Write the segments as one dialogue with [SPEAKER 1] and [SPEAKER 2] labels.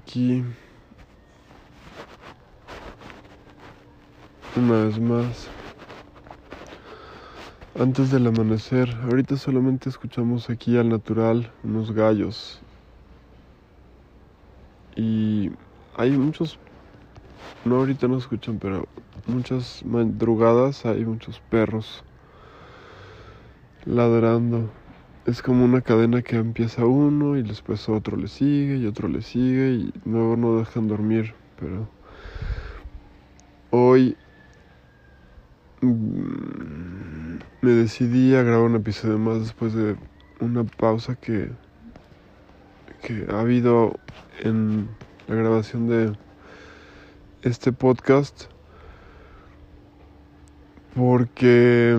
[SPEAKER 1] aquí una vez más antes del amanecer. Ahorita solamente escuchamos aquí al natural unos gallos y hay muchos, no ahorita no escuchan, pero muchas madrugadas hay muchos perros ladrando. Es como una cadena que empieza uno y después otro le sigue y otro le sigue y luego no dejan dormir. Pero hoy me decidí a grabar un episodio más después de una pausa que ha habido en la grabación de este podcast, porque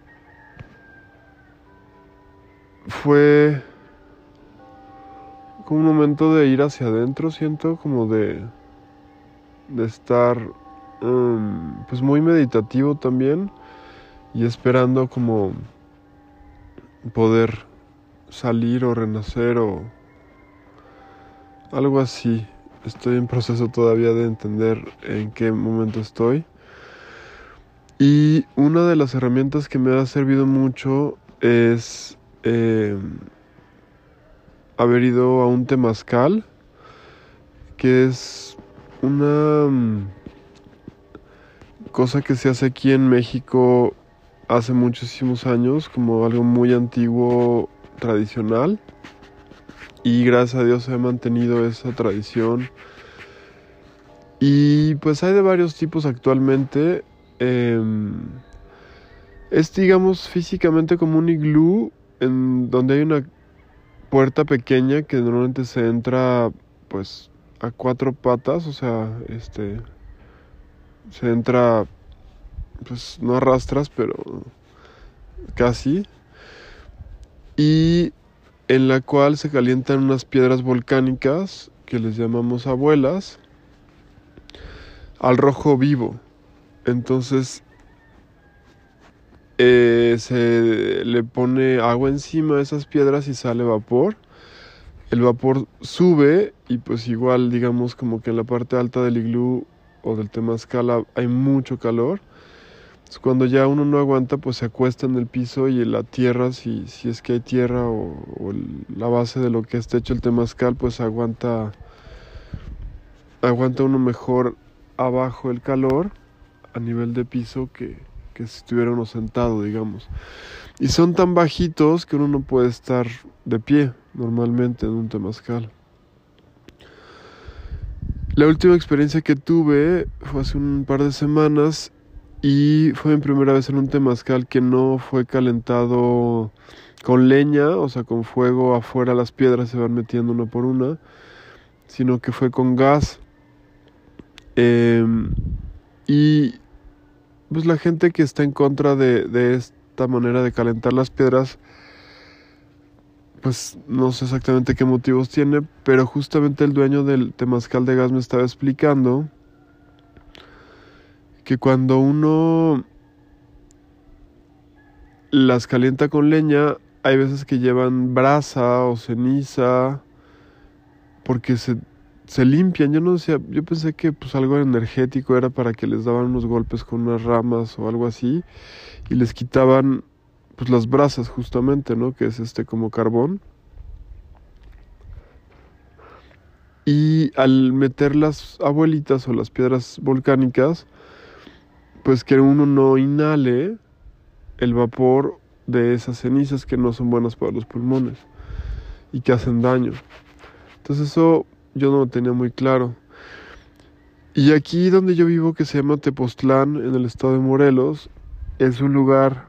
[SPEAKER 1] fue como un momento de ir hacia adentro, siento como de estar pues muy meditativo también y esperando como poder salir o renacer o algo así. Estoy en proceso todavía de entender en qué momento estoy. Y una de las herramientas que me ha servido mucho es haber ido a un temazcal, que es una cosa que se hace aquí en México hace muchísimos años, como algo muy antiguo, tradicional. Y gracias a Dios se ha mantenido esa tradición. Y pues hay de varios tipos actualmente. Es, digamos, físicamente como un iglú en donde hay una puerta pequeña que normalmente se entra pues a 4 patas, o sea, se entra, pues no arrastras, pero casi. Y en la cual se calientan unas piedras volcánicas que les llamamos abuelas al rojo vivo. Entonces se le pone agua encima de esas piedras y sale vapor. El vapor sube y pues igual digamos como que en la parte alta del iglú o del temazcal hay mucho calor. Entonces, cuando ya uno no aguanta, pues se acuesta en el piso y en la tierra, si es que hay tierra o la base de lo que está hecho el temazcal, pues aguanta uno mejor abajo el calor a nivel de piso que si estuviera uno sentado, digamos. Y son tan bajitos que uno no puede estar de pie normalmente en un temazcal. La última experiencia que tuve fue hace un par de semanas y fue mi primera vez en un temazcal que no fue calentado con leña, o sea, con fuego afuera, las piedras se van metiendo una por una, sino que fue con gas. Y pues la gente que está en contra de esta manera de calentar las piedras, pues no sé exactamente qué motivos tiene, pero justamente el dueño del temazcal de gas me estaba explicando que cuando uno las calienta con leña, hay veces que llevan brasa o ceniza porque se limpian. Yo no decía, yo pensé que pues algo energético era para que les daban unos golpes con unas ramas o algo así y les quitaban pues las brasas justamente, ¿no? Que es como carbón. Y al meter las abuelitas o las piedras volcánicas, pues que uno no inhale el vapor de esas cenizas que no son buenas para los pulmones y que hacen daño. Entonces eso yo no lo tenía muy claro. Y aquí donde yo vivo, que se llama Tepoztlán, en el estado de Morelos, es un lugar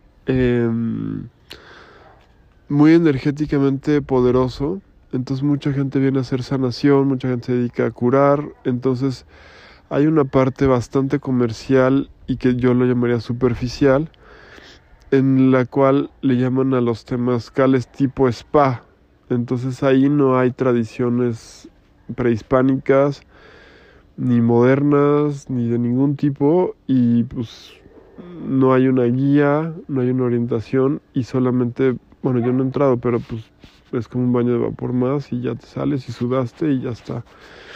[SPEAKER 1] muy energéticamente poderoso. Entonces mucha gente viene a hacer sanación, mucha gente se dedica a curar. Entonces hay una parte bastante comercial y que yo lo llamaría superficial, en la cual le llaman a los temazcales tipo spa. Entonces ahí no hay tradiciones prehispánicas, ni modernas, ni de ningún tipo, y pues no hay una guía, no hay una orientación, y solamente, bueno, yo no he entrado, pero pues es como un baño de vapor más y ya te sales y sudaste y ya está.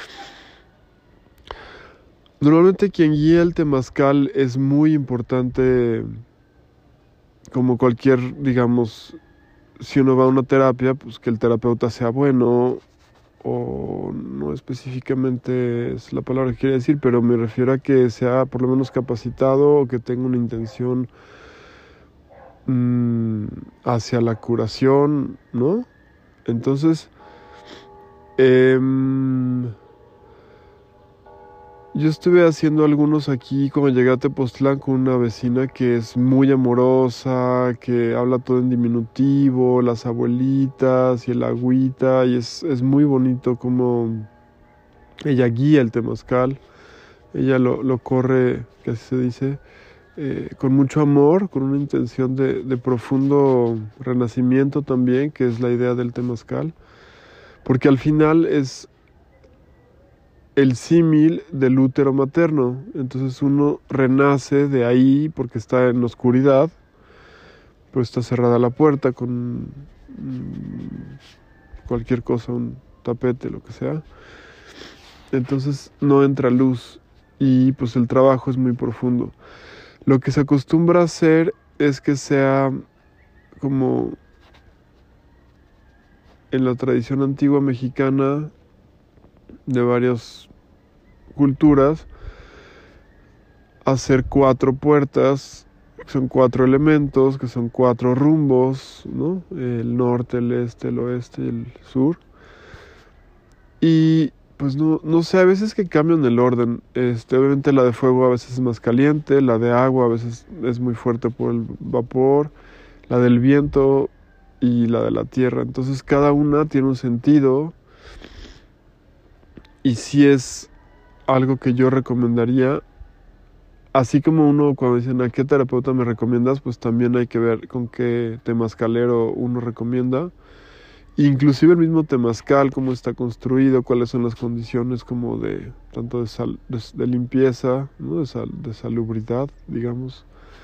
[SPEAKER 1] Normalmente quien guía el temazcal es muy importante, como cualquier, digamos, si uno va a una terapia, pues que el terapeuta sea bueno, o no específicamente es la palabra que quiere decir, pero me refiero a que sea por lo menos capacitado o que tenga una intención hacia la curación, ¿no? Entonces, yo estuve haciendo algunos aquí cuando llegué a Tepoztlán con una vecina que es muy amorosa, que habla todo en diminutivo, las abuelitas y el agüita, y es muy bonito como ella guía el temazcal, ella lo corre, que así se dice, con mucho amor, con una intención de profundo renacimiento también, que es la idea del temazcal, porque al final es el símil del útero materno. Entonces uno renace de ahí porque está en oscuridad, pues está cerrada la puerta con cualquier cosa, un tapete, lo que sea. Entonces no entra luz y pues el trabajo es muy profundo. Lo que se acostumbra a hacer es que sea como en la tradición antigua mexicana de varias culturas, hacer 4 puertas, que son 4 elementos, que son 4 rumbos, ¿no? El norte, el este, el oeste y el sur. Y pues no sé, a veces que cambian el orden. Obviamente la de fuego a veces es más caliente, la de agua a veces es muy fuerte por el vapor, la del viento y la de la tierra. Entonces cada una tiene un sentido y sí es algo que yo recomendaría. Así como uno cuando dicen a qué terapeuta me recomiendas, pues también hay que ver con qué temazcalero uno recomienda. Inclusive el mismo temazcal, cómo está construido, cuáles son las condiciones como de tanto de limpieza, ¿no? De salubridad, digamos.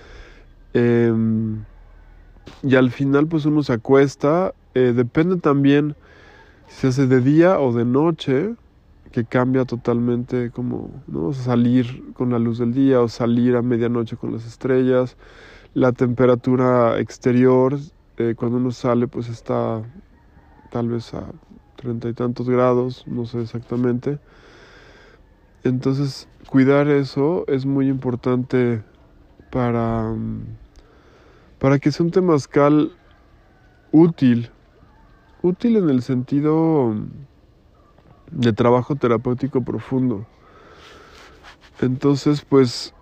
[SPEAKER 1] Y al final pues uno se acuesta, depende también si se hace de día o de noche, que cambia totalmente como, ¿no? Salir con la luz del día o salir a medianoche con las estrellas. La temperatura exterior, cuando uno sale pues está tal vez a 30 y tantos grados, no sé exactamente. Entonces, cuidar eso es muy importante para, para que sea un temazcal útil. Útil en el sentido de trabajo terapéutico profundo. Entonces, pues,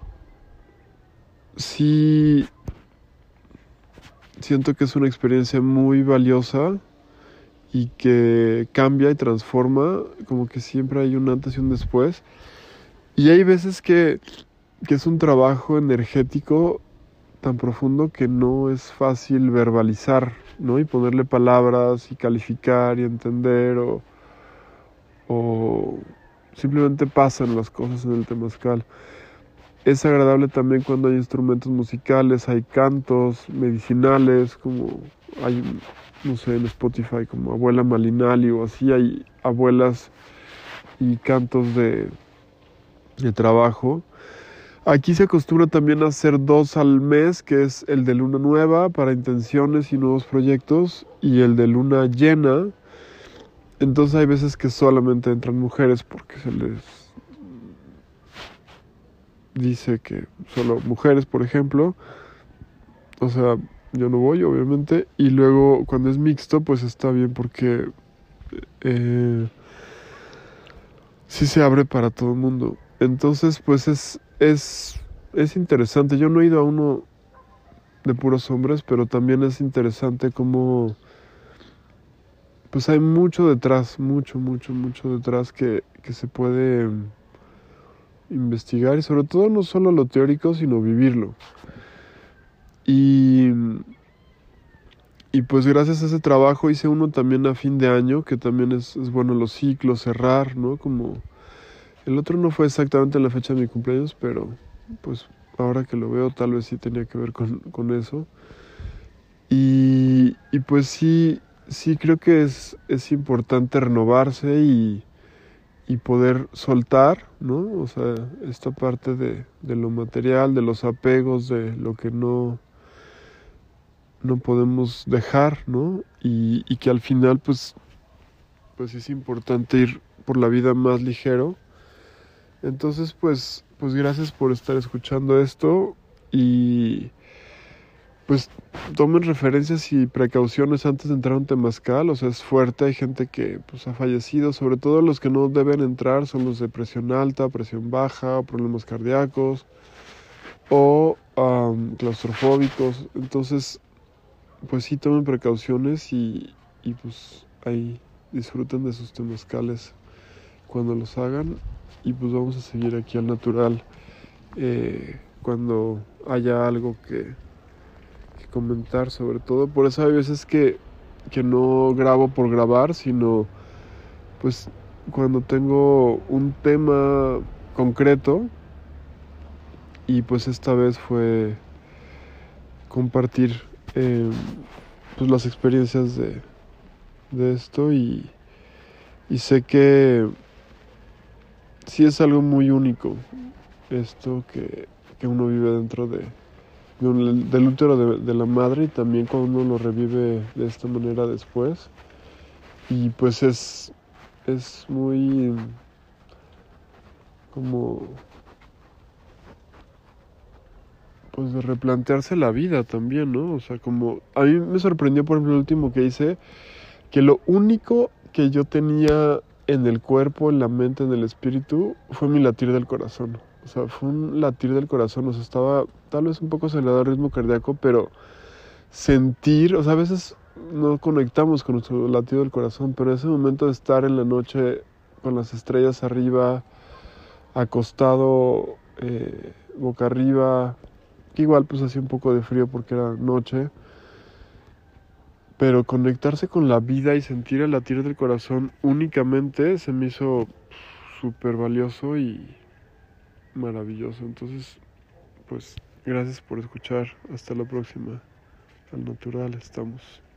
[SPEAKER 1] sí siento que es una experiencia muy valiosa y que cambia y transforma, como que siempre hay un antes y un después. Y hay veces que es un trabajo energético tan profundo que no es fácil verbalizar, ¿no? Y ponerle palabras y calificar y entender o simplemente pasan las cosas en el temazcal. Es agradable también cuando hay instrumentos musicales, hay cantos medicinales, como hay, no sé, en Spotify, como Abuela Malinali o así, hay abuelas y cantos de trabajo. Aquí se acostumbra también a hacer 2 al mes, que es el de luna nueva para intenciones y nuevos proyectos, y el de luna llena. Entonces hay veces que solamente entran mujeres porque se les dice que solo mujeres, por ejemplo. O sea, yo no voy, obviamente. Y luego cuando es mixto, pues está bien porque sí se abre para todo el mundo. Entonces, pues es interesante. Yo no he ido a uno de puros hombres, pero también es interesante cómo pues hay mucho detrás, mucho detrás que se puede investigar y sobre todo no solo lo teórico, sino vivirlo. Y, y pues gracias a ese trabajo hice uno también a fin de año, que también es bueno los ciclos, cerrar, ¿no? Como el otro no fue exactamente en la fecha de mi cumpleaños, pero pues ahora que lo veo tal vez sí tenía que ver con eso. Y pues sí sí creo que es importante renovarse y poder soltar, ¿no? O sea, esta parte de lo material, de los apegos, de lo que no podemos dejar, ¿no? Y que al final, pues es importante ir por la vida más ligero. Entonces, pues gracias por estar escuchando esto y pues tomen referencias y precauciones antes de entrar a un temazcal. O sea, es fuerte, hay gente que pues ha fallecido, sobre todo los que no deben entrar son los de presión alta, presión baja, problemas cardíacos o claustrofóbicos. Entonces, pues sí tomen precauciones y pues ahí disfruten de sus temazcales cuando los hagan y pues vamos a seguir aquí al natural cuando haya algo que comentar, sobre todo. Por eso hay veces que no grabo por grabar, sino pues cuando tengo un tema concreto y pues esta vez fue compartir eh, pues las experiencias de esto y sé que sí es algo muy único esto que uno vive dentro del útero de la madre y también cuando uno lo revive de esta manera después. Y pues es muy como pues de replantearse la vida también, ¿no? O sea, como a mí me sorprendió por ejemplo el último que hice, que lo único que yo tenía en el cuerpo, en la mente, en el espíritu, fue mi latir del corazón. O sea, fue un latir del corazón, o sea, estaba tal vez un poco acelerado el ritmo cardíaco, pero sentir, o sea, a veces no conectamos con nuestro latido del corazón, pero ese momento de estar en la noche con las estrellas arriba, acostado, boca arriba, que igual pues hacía un poco de frío porque era noche, pero conectarse con la vida y sentir el latir del corazón únicamente se me hizo súper valioso y maravilloso. Entonces, pues gracias por escuchar. Hasta la próxima. Al natural estamos.